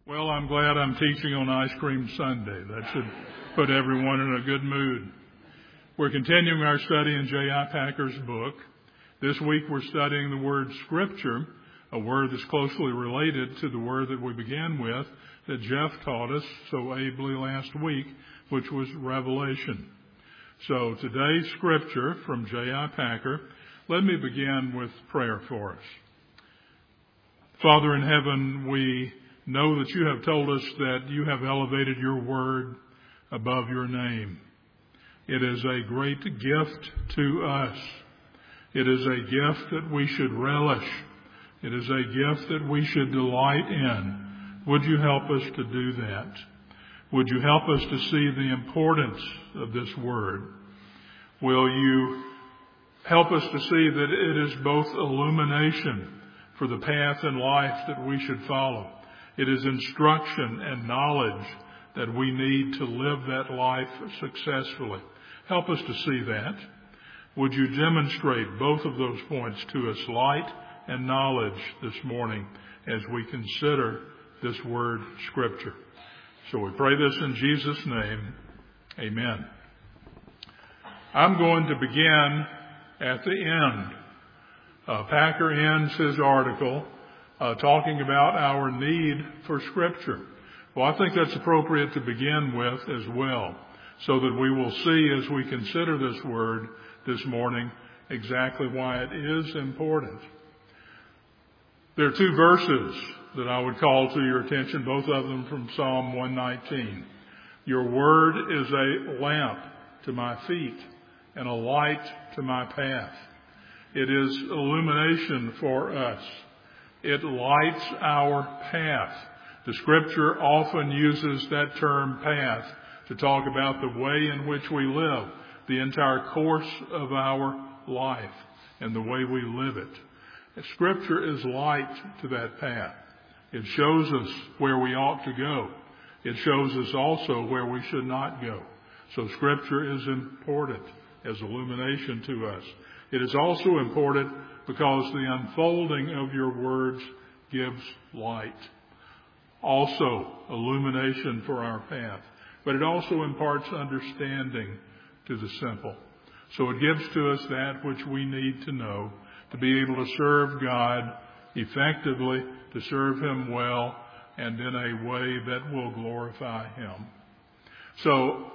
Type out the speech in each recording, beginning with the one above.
Well, I'm glad I'm teaching on Ice Cream Sunday. That should put everyone in a good mood. We're continuing our study in J.I. Packer's book. This week we're studying the word Scripture, a word that's closely related to the word that we began with, that Jeff taught us so ably last week, which was Revelation. So today's Scripture from J.I. Packer, let me begin with prayer for us. Father in heaven, we know that you have told us that you have elevated your word above your name. It is a great gift to us. It is a gift that we should relish. It is a gift that we should delight in. Would you help us to do that? Would you help us to see the importance of this word? Will you help us to see that it is both illumination for the path in life that we should follow? It is instruction and knowledge that we need to live that life successfully. Help us to see that. Would you demonstrate both of those points to us, light and knowledge, this morning as we consider this word Scripture? So we pray this in Jesus' name. Amen. I'm going to begin at the end. Packer ends his article talking about our need for Scripture. Well, I think that's appropriate to begin with as well, so that we will see as we consider this word this morning exactly why it is important. There are two verses that I would call to your attention, both of them from Psalm 119. Your word is a lamp to my feet and a light to my path. It is illumination for us. It lights our path. The Scripture often uses that term path to talk about the way in which we live, the entire course of our life and the way we live it. Scripture is light to that path. It shows us where we ought to go. It shows us also where we should not go. So Scripture is important as illumination to us. It is also important because the unfolding of your words gives light. Also illumination for our path. But it also imparts understanding to the simple. So it gives to us that which we need to know to be able to serve God effectively, to serve Him well, and in a way that will glorify Him. So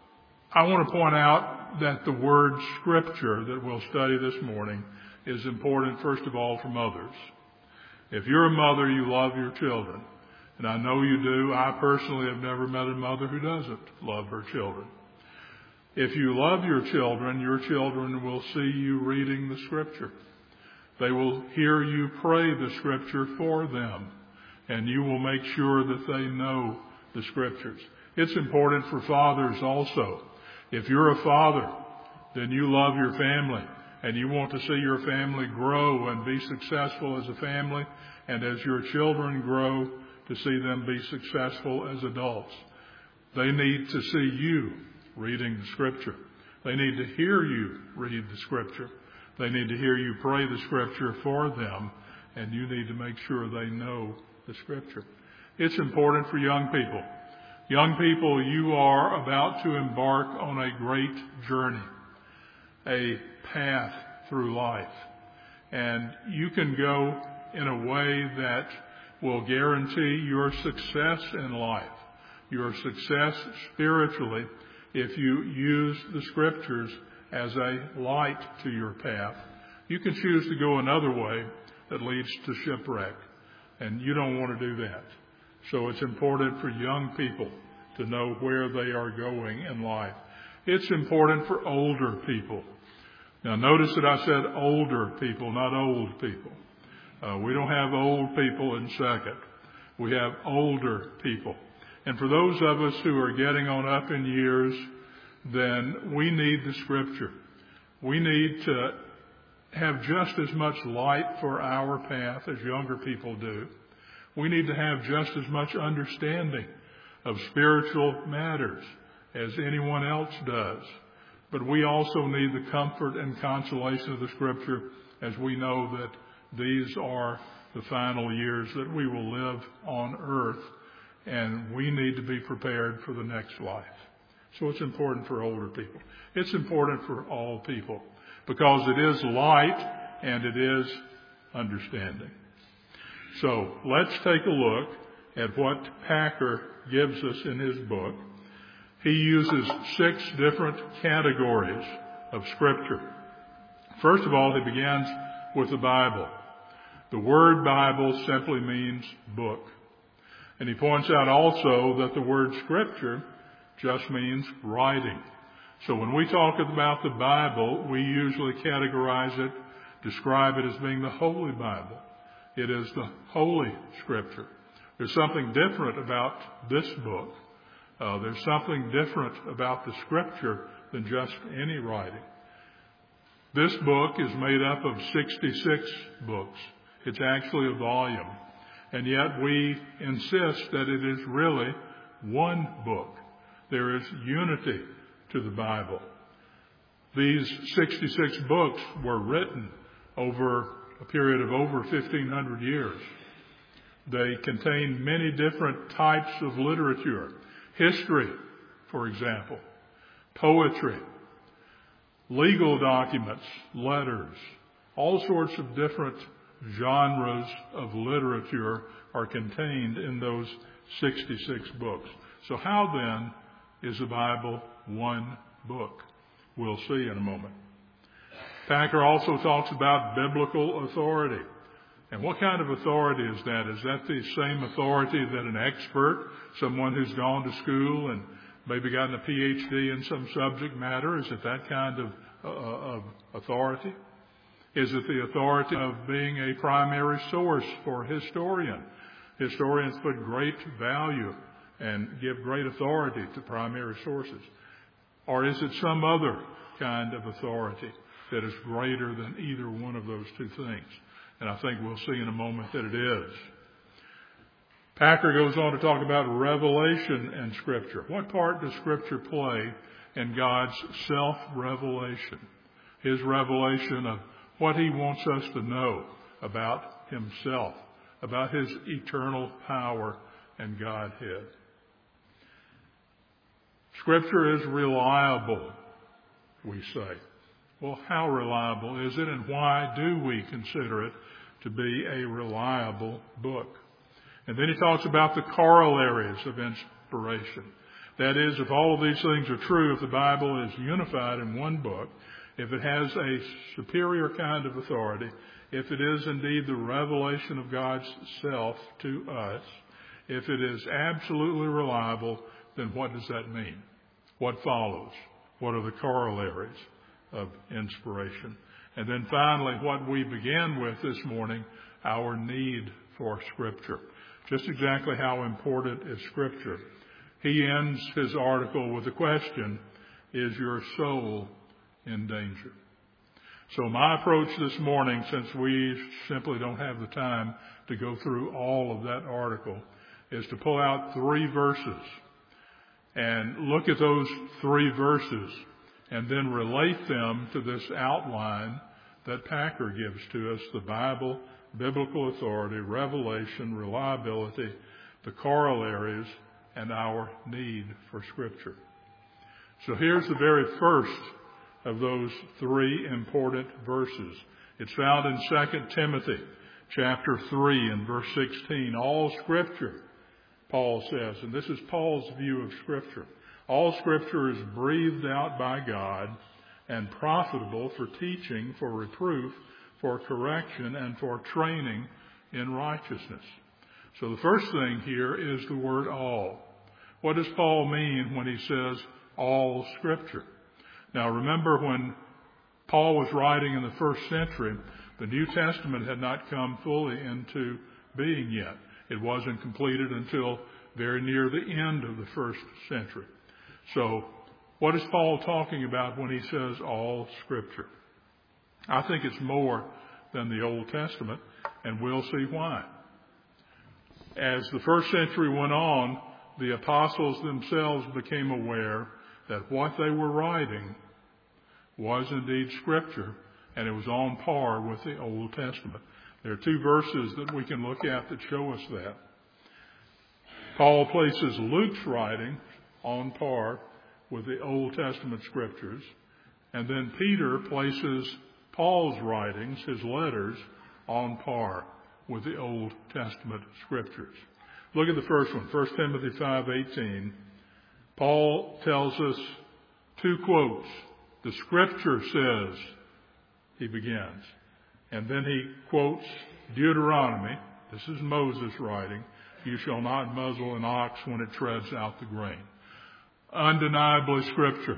I want to point out that the word Scripture that we'll study this morning is important, first of all, for mothers. If you're a mother, you love your children. And I know you do. I personally have never met a mother who doesn't love her children. If you love your children will see you reading the Scripture. They will hear you pray the Scripture for them. And you will make sure that they know the Scriptures. It's important for fathers also. If you're a father, then you love your family and you want to see your family grow and be successful as a family, and as your children grow, to see them be successful as adults. They need to see you reading the Scripture. They need to hear you read the Scripture. They need to hear you pray the Scripture for them, and you need to make sure they know the Scripture. It's important for young people. Young people, you are about to embark on a great journey, a path through life. And you can go in a way that will guarantee your success in life, your success spiritually, if you use the Scriptures as a light to your path. You can choose to go another way that leads to shipwreck, and you don't want to do that. So it's important for young people to know where they are going in life. It's important for older people. Now notice that I said older people, not old people. We don't have old people in second. We have older people. And for those of us who are getting on up in years, then we need the Scripture. We need to have just as much light for our path as younger people do. We need to have just as much understanding of spiritual matters as anyone else does. But we also need the comfort and consolation of the Scripture, as we know that these are the final years that we will live on earth. and we need to be prepared for the next life. So it's important for older people. It's important for all people because it is light and it is understanding. So let's take a look at what Packer gives us in his book. He uses 6 different categories of Scripture. First of all, he begins with the Bible. The word Bible simply means book. And he points out also that the word Scripture just means writing. So when we talk about the Bible, we usually categorize it, describe it as being the Holy Bible. It is the Holy Scripture. There's something different about this book. There's something different about the Scripture than just any writing. This book is made up of 66 books. It's actually a volume. And yet we insist that it is really one book. There is unity to the Bible. These 66 books were written over a period of over 1,500 years. They contain many different types of literature. History, for example, poetry, legal documents, letters, all sorts of different genres of literature are contained in those 66 books. So how then is the Bible one book? We'll see in a moment. Packer also talks about biblical authority. And what kind of authority is that? Is that the same authority that an expert, someone who's gone to school and maybe gotten a PhD in some subject matter, is it that kind of authority? Is it the authority of being a primary source for a historian? Historians put great value and give great authority to primary sources. Or is it some other kind of authority that is greater than either one of those two things? And I think we'll see in a moment that it is. Packer goes on to talk about revelation in Scripture. What part does Scripture play in God's self-revelation? His revelation of what He wants us to know about Himself, about His eternal power and Godhead. Scripture is reliable, we say. Well, how reliable is it, and why do we consider it to be a reliable book? And then he talks about the corollaries of inspiration. That is, if all of these things are true, if the Bible is unified in one book, if it has a superior kind of authority, if it is indeed the revelation of God's self to us, if it is absolutely reliable, then what does that mean? What follows? What are the corollaries of inspiration? And then finally, what we began with this morning, our need for Scripture. Just exactly how important is Scripture? He ends his article with the question, is your soul in danger? So my approach this morning, since we simply don't have the time to go through all of that article, is to pull out 3 verses and look at those 3 verses and then relate them to this outline that Packer gives to us: the Bible, biblical authority, revelation, reliability, the corollaries, and our need for Scripture. So here's the very first of those 3 important verses. It's found in 2 Timothy chapter 3 and verse 16. All Scripture, Paul says, and this is Paul's view of Scripture, all Scripture is breathed out by God and profitable for teaching, for reproof, for correction, and for training in righteousness. So the first thing here is the word all. What does Paul mean when he says all Scripture? Now remember, when Paul was writing in the first century, the New Testament had not come fully into being yet. It wasn't completed until very near the end of the first century. So what is Paul talking about when he says all Scripture? I think it's more than the Old Testament, and we'll see why. As the first century went on, the apostles themselves became aware that what they were writing was indeed Scripture, and it was on par with the Old Testament. There are 2 verses that we can look at that show us that. Paul places Luke's writing on par with the Old Testament scriptures, and then Peter places Paul's writings, his letters, on par with the Old Testament scriptures. Look at the first one, 1 Timothy 5:18. Paul tells us two quotes. The scripture says, he begins. And then he quotes Deuteronomy. This is Moses writing. You shall not muzzle an ox when it treads out the grain. Undeniably scripture.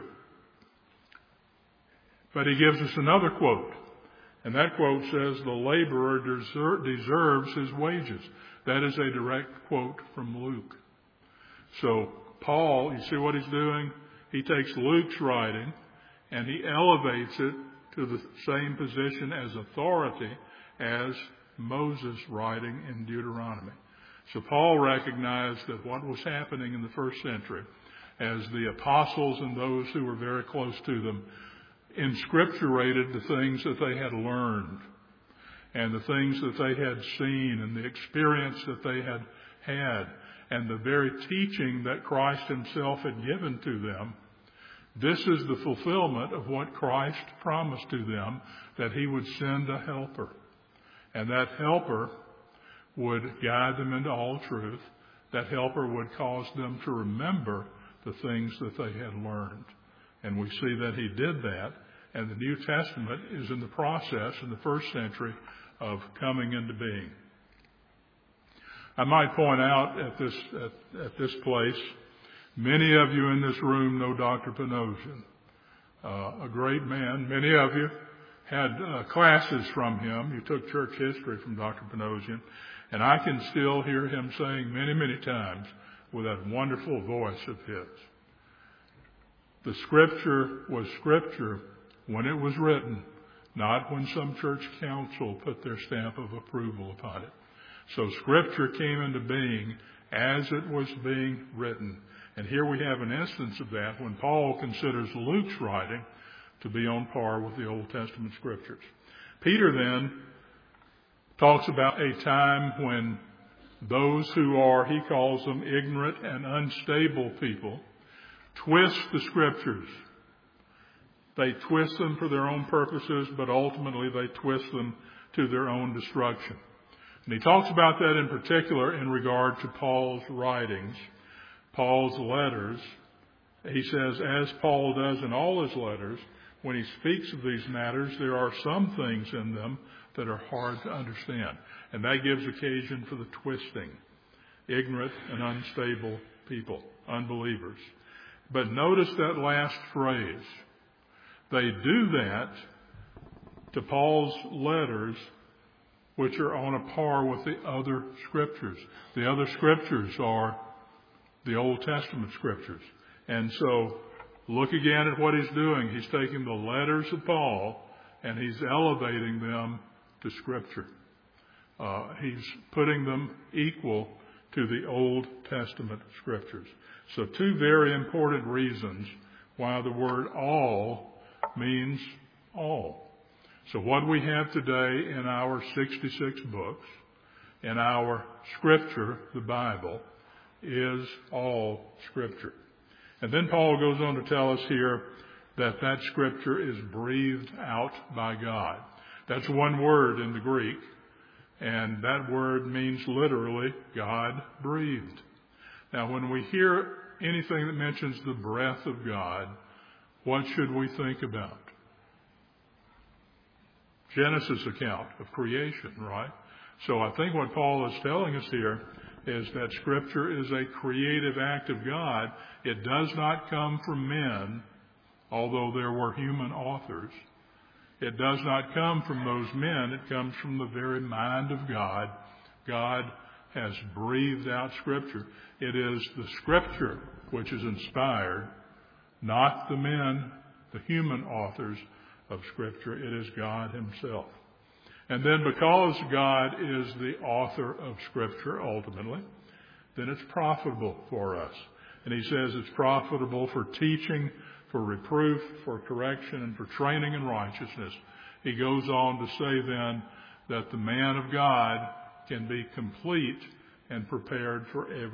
But he gives us another quote. And that quote says, the laborer deserves his wages. That is a direct quote from Luke. So Paul, you see what he's doing? He takes Luke's writing and he elevates it to the same position as authority as Moses' writing in Deuteronomy. So Paul recognized that what was happening in the first century, as the apostles and those who were very close to them inscripturated the things that they had learned and the things that they had seen and the experience that they had had and the very teaching that Christ himself had given to them. This is the fulfillment of what Christ promised to them, that he would send a helper. And that helper would guide them into all truth. That helper would cause them to remember the things that they had learned. And we see that he did that. And the New Testament is in the process in the first century of coming into being. I might point out at this place, many of you in this room know Dr. Panosian, a great man. Many of you had classes from him. You took church history from Dr. Panosian. And I can still hear him saying many, many times with that wonderful voice of his, the scripture was scripture when it was written, not when some church council put their stamp of approval upon it. So scripture came into being as it was being written. And here we have an instance of that when Paul considers Luke's writing to be on par with the Old Testament scriptures. Peter then talks about a time when those who are, he calls them, ignorant and unstable people, twist the scriptures. They twist them for their own purposes, but ultimately they twist them to their own destruction. And he talks about that in particular in regard to Paul's writings, Paul's letters. He says, as Paul does in all his letters, when he speaks of these matters, there are some things in them that are hard to understand. And that gives occasion for the twisting. Ignorant and unstable people, unbelievers. But notice that last phrase. They do that to Paul's letters, which are on a par with the other scriptures. The other scriptures are the Old Testament scriptures. And so look again at what he's doing. He's taking the letters of Paul and he's elevating them to scripture. He's putting them equal to the Old Testament scriptures. So two very important reasons why the word all means all. So what we have today in our 66 books, in our scripture, the Bible, is all scripture. And then Paul goes on to tell us here that that scripture is breathed out by God. That's one word in the Greek, and that word means literally God breathed. Now, when we hear anything that mentions the breath of God, what should we think about? Genesis account of creation, right? So I think what Paul is telling us here is that Scripture is a creative act of God. It does not come from men, although there were human authors. It does not come from those men. It comes from the very mind of God. God has breathed out Scripture. It is the Scripture which is inspired, not the men, the human authors of Scripture. It is God himself. And then because God is the author of Scripture ultimately, then it's profitable for us. And he says it's profitable for teaching, for reproof, for correction, and for training in righteousness. He goes on to say then that the man of God can be complete and prepared for every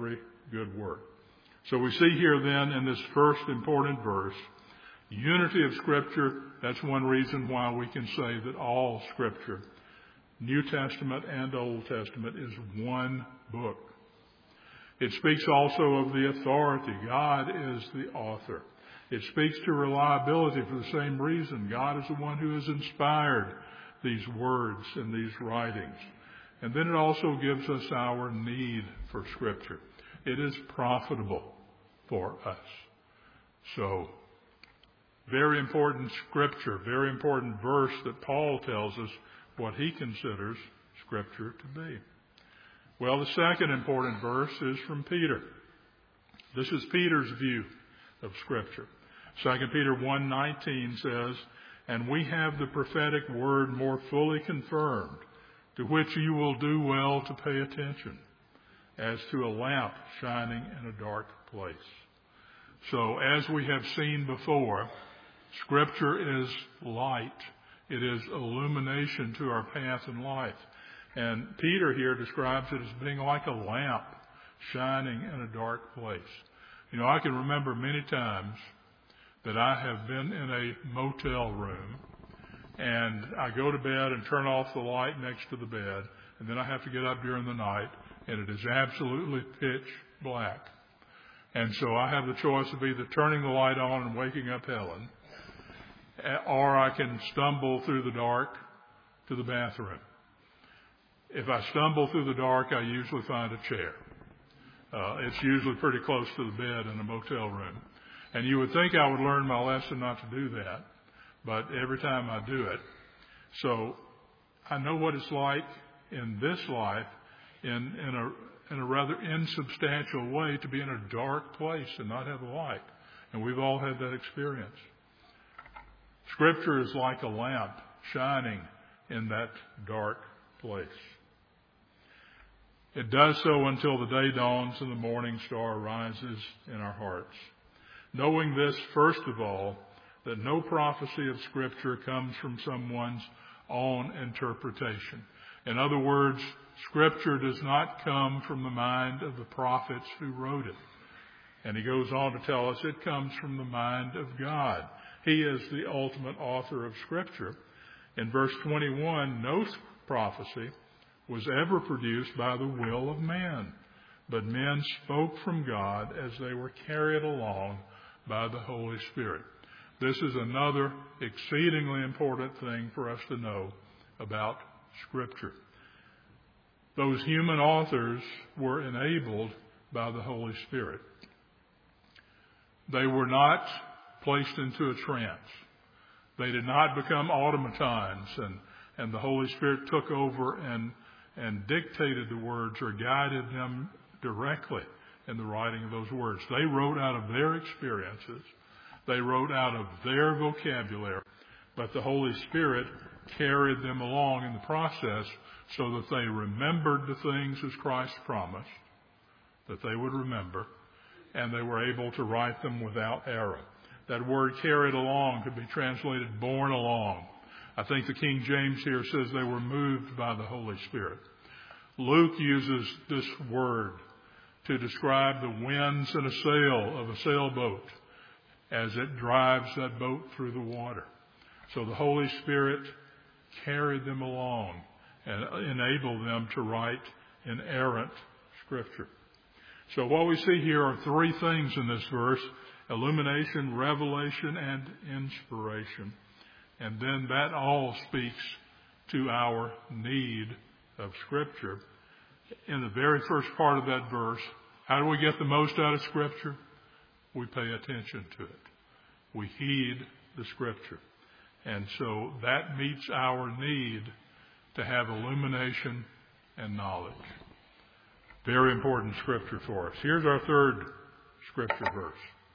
good work. So we see here then in this first important verse, unity of Scripture. That's one reason why we can say that all Scripture, New Testament and Old Testament, is one book. It speaks also of the authority. God is the author. It speaks to reliability for the same reason. God is the one who has inspired these words and these writings. And then it also gives us our need for Scripture. It is profitable for us. So, very important Scripture, very important verse that Paul tells us what he considers Scripture to be. Well, the second important verse is from Peter. This is Peter's view of Scripture. 2 Peter 1:19 says, "And we have the prophetic word more fully confirmed, to which you will do well to pay attention, as to a lamp shining in a dark place." So, as we have seen before, Scripture is light. It is illumination to our path in life. And Peter here describes it as being like a lamp shining in a dark place. You know, I can remember many times that I have been in a motel room and I go to bed and turn off the light next to the bed, and then I have to get up during the night and it is absolutely pitch black. And so I have the choice of either turning the light on and waking up Helen, or I can stumble through the dark to the bathroom. If I stumble through the dark, I usually find a chair. It's usually pretty close to the bed in a motel room. And you would think I would learn my lesson not to do that, but every time I do it. So I know what it's like in this life, in a rather insubstantial way, to be in a dark place and not have a light. And we've all had that experience. Scripture is like a lamp shining in that dark place. It does so until the day dawns and the morning star rises in our hearts. Knowing this, first of all, that no prophecy of Scripture comes from someone's own interpretation. In other words, Scripture does not come from the mind of the prophets who wrote it. And he goes on to tell us it comes from the mind of God. He is the ultimate author of Scripture. In verse 21, no prophecy was ever produced by the will of man, but men spoke from God as they were carried along by the Holy Spirit. This is another exceedingly important thing for us to know about Scripture. Those human authors were enabled by the Holy Spirit. They were not placed into a trance. They did not become automatons and the Holy Spirit took over and dictated the words or guided them directly in the writing of those words. They wrote out of their experiences. They wrote out of their vocabulary. But the Holy Spirit carried them along in the process so that they remembered the things as Christ promised, that they would remember, and they were able to write them without error. That word carried along could be translated borne along. I think the King James here says they were moved by the Holy Spirit. Luke uses this word to describe the winds in a sail of a sailboat as it drives that boat through the water. So the Holy Spirit carried them along and enabled them to write inerrant Scripture. So what we see here are three things in this verse: illumination, revelation, and inspiration. And then that all speaks to our need of Scripture. In the very first part of that verse, how do we get the most out of Scripture? We pay attention to it. We heed the Scripture. And so that meets our need to have illumination and knowledge. Very important Scripture for us. Here's our third Scripture verse.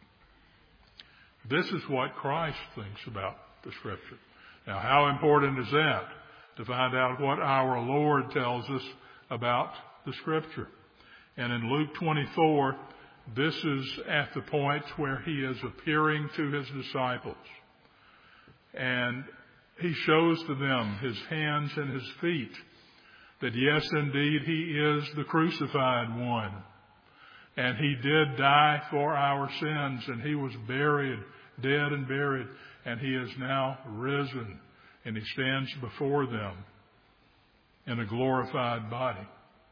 This is what Christ thinks about the Scripture. Now, how important is that? To find out what our Lord tells us about the Scripture. And in Luke 24, this is at the point where he is appearing to his disciples. And he shows to them his hands and his feet, that yes, indeed, he is the crucified one. And he did die for our sins, and he was buried, dead and buried, and he is now risen, and he stands before them in a glorified body.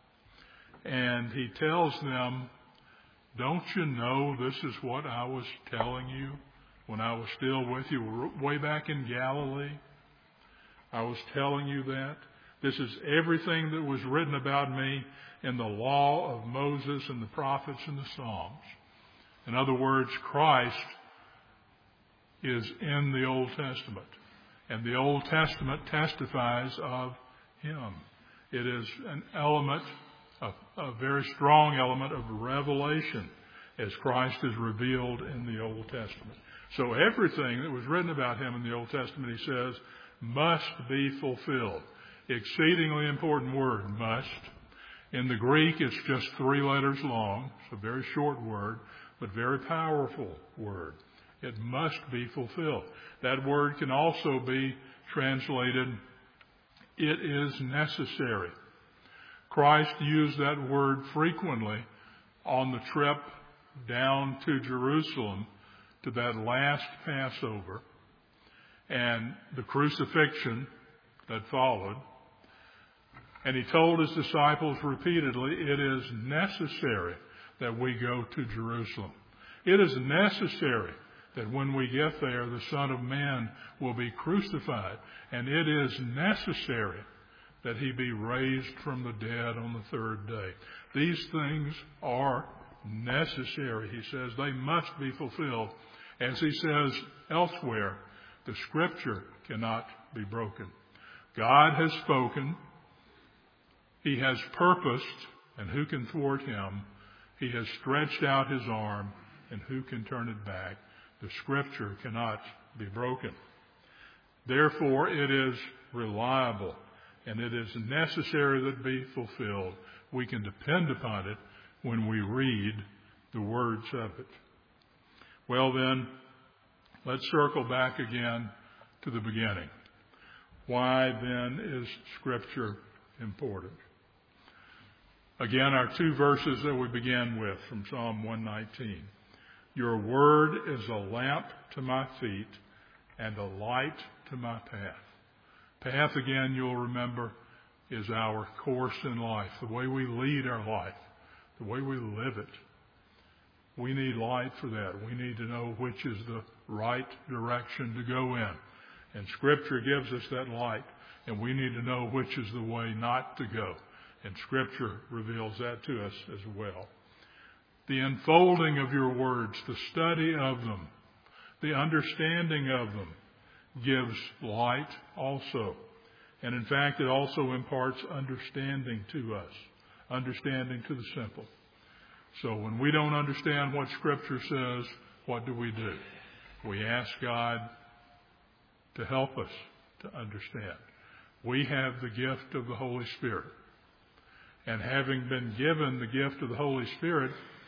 And he tells them, don't you know this is what I was telling you when I was still with you way back in Galilee? I was telling you that. This is everything that was written about me in the law of Moses and the prophets and the Psalms. In other words, Christ is in the Old Testament. And the Old Testament testifies of him. It is an element, a very strong element of revelation as Christ is revealed in the Old Testament. So everything that was written about him in the Old Testament, he says, must be fulfilled. Exceedingly important word, must. In the Greek, it's just 3 letters long. It's a very short word, but very powerful word. It must be fulfilled. That word can also be translated, it is necessary. Christ used that word frequently on the trip down to Jerusalem to that last Passover and the crucifixion that followed. And he told his disciples repeatedly, it is necessary that we go to Jerusalem. It is necessary that when we get there, the Son of Man will be crucified. And it is necessary that he be raised from the dead on the 3rd day. These things are necessary, he says. They must be fulfilled. As he says elsewhere, the Scripture cannot be broken. God has spoken. He has purposed, and who can thwart him? He has stretched out his arm, and who can turn it back? The Scripture cannot be broken. Therefore, it is reliable, and it is necessary that it be fulfilled. We can depend upon it when we read the words of it. Well then, let's circle back again to the beginning. Why then is Scripture important? Again, our 2 verses that we began with from Psalm 119. Your word is a lamp to my feet and a light to my path. Path, again, you'll remember, is our course in life, the way we lead our life, the way we live it. We need light for that. We need to know which is the right direction to go in. And Scripture gives us that light, and we need to know which is the way not to go. And Scripture reveals that to us as well. The unfolding of your words, the study of them, the understanding of them gives light also. And in fact, it also imparts understanding to us, understanding to the simple. So when we don't understand what Scripture says, what do? We ask God to help us to understand. We have the gift of the Holy Spirit. And having been given the gift of the Holy Spirit,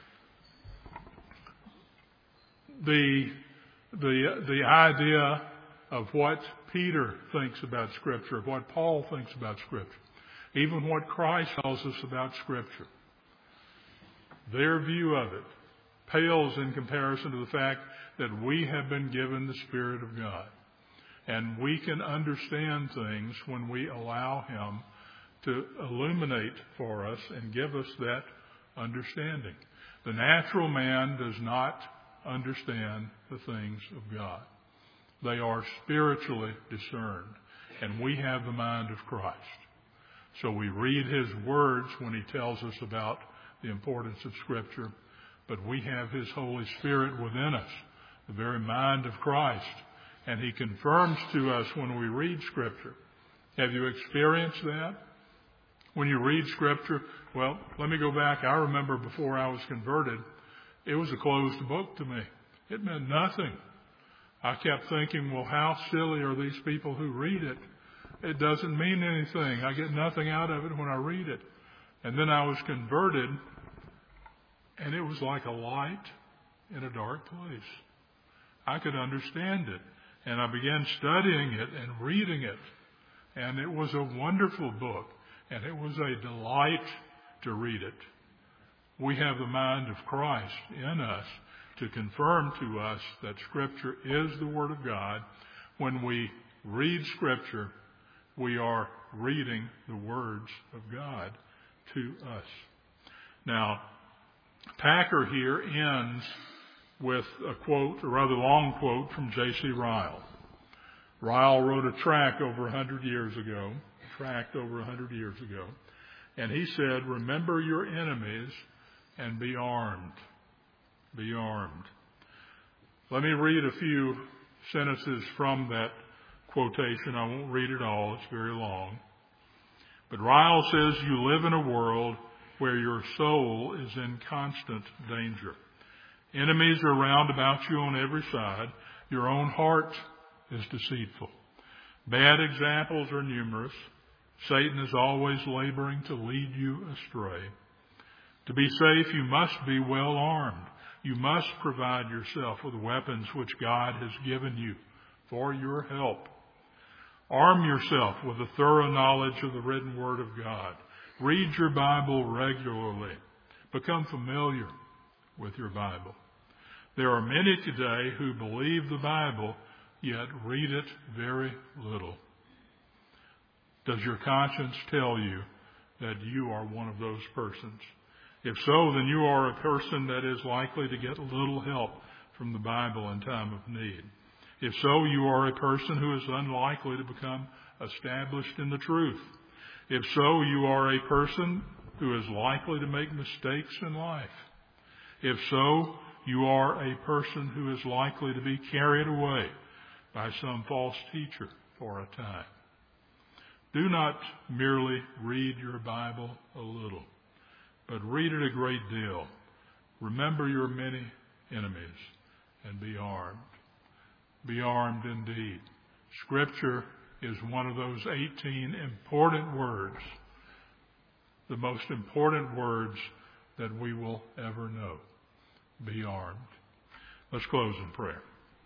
the idea of what Peter thinks about Scripture, of what Paul thinks about Scripture, even what Christ tells us about Scripture, their view of it pales in comparison to the fact that we have been given the Spirit of God. And we can understand things when we allow Him to illuminate for us and give us that understanding. The natural man does not understand the things of God. They are spiritually discerned, and we have the mind of Christ. So we read His words when He tells us about the importance of Scripture, but we have His Holy Spirit within us, the very mind of Christ, and He confirms to us when we read Scripture. Have you experienced that? When you read Scripture, well, let me go back. I remember before I was converted, it was a closed book to me. It meant nothing. I kept thinking, well, how silly are these people who read it? It doesn't mean anything. I get nothing out of it when I read it. And then I was converted, and it was like a light in a dark place. I could understand it. And I began studying it and reading it. And it was a wonderful book. And it was a delight to read it. We have the mind of Christ in us to confirm to us that Scripture is the Word of God. When we read Scripture, we are reading the words of God to us. Now, Packer here ends with a quote, a rather long quote from J.C. Ryle. Ryle wrote a tract over 100 years ago, and he said, "Remember your enemies and be armed. Be armed." Let me read a few sentences from that quotation. I won't read it all. It's very long. But Ryle says, "You live in a world where your soul is in constant danger. Enemies are round about you on every side. Your own heart is deceitful. Bad examples are numerous. Satan is always laboring to lead you astray. To be safe, you must be well armed. You must provide yourself with weapons which God has given you for your help. Arm yourself with a thorough knowledge of the written Word of God. Read your Bible regularly. Become familiar with your Bible. There are many today who believe the Bible, yet read it very little. Does your conscience tell you that you are one of those persons? If so, then you are a person that is likely to get little help from the Bible in time of need. If so, you are a person who is unlikely to become established in the truth. If so, you are a person who is likely to make mistakes in life. If so, you are a person who is likely to be carried away by some false teacher for a time. Do not merely read your Bible a little, but read it a great deal. Remember your many enemies and be armed. Be armed indeed. Scripture is one of those 18 important words, the most important words that we will ever know. Be armed. Let's close in prayer.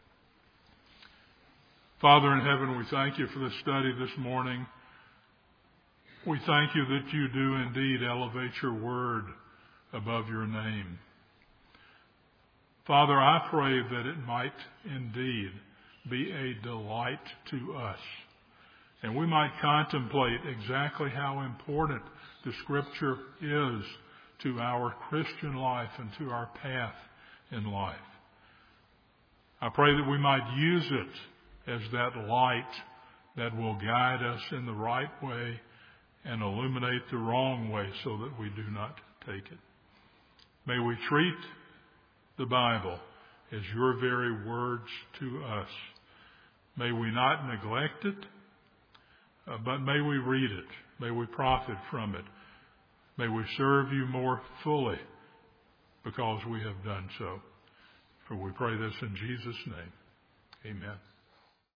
Father in heaven, we thank you for the study this morning. We thank you that you do indeed elevate your word above your name. Father, I pray that it might indeed be a delight to us, and we might contemplate exactly how important the Scripture is to our Christian life and to our path in life. I pray that we might use it as that light that will guide us in the right way and illuminate the wrong way so that we do not take it. May we treat the Bible as your very words to us. May we not neglect it, but may we read it. May we profit from it. May we serve you more fully because we have done so. For we pray this in Jesus' name. Amen.